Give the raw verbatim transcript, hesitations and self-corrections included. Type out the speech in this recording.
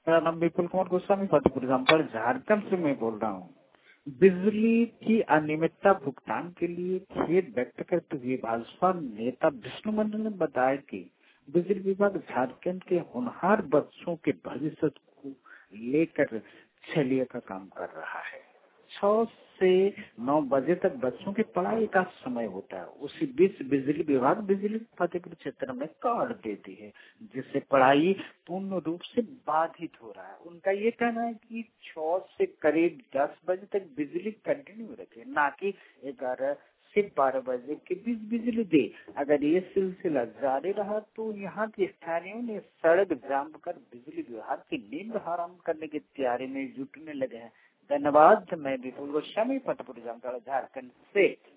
मेरा नाम विपुल कुमार गोस्वामी फतेहपुर जामताड़ा झारखंड से मैं बोल रहा हूँ। बिजली की अनियमितता भुगतान के लिए खेद व्यक्त करते हुए भाजपा नेता विष्णु मंडल ने बताया कि बिजली विभाग झारखंड के होनहार बच्चों के भविष्य को लेकर छलिया का काम कर रहा है। छह से नौ बजे तक बच्चों की पढ़ाई का समय होता है। उसी बीच बिजली विभाग बिजली फतेहपुर क्षेत्र में काट देती है, जिससे पढ़ाई पूर्ण रूप से बाधित हो रहा है। उनका ये कहना है कि छह से करीब दस बजे तक बिजली कंटिन्यू रखे, ना कि ग्यारह से बारह बजे के बीच बिजली दे। अगर ये सिलसिला जारी रहा तो यहाँ के स्थानीयों ने सड़क जाम कर बिजली विभाग की नींद हराम करने की तैयारी में जुटने लगे हैं। धन्यवाद। मैं विपुल गोस्वामी फतेहपुर जामताड़ा झारखंड से।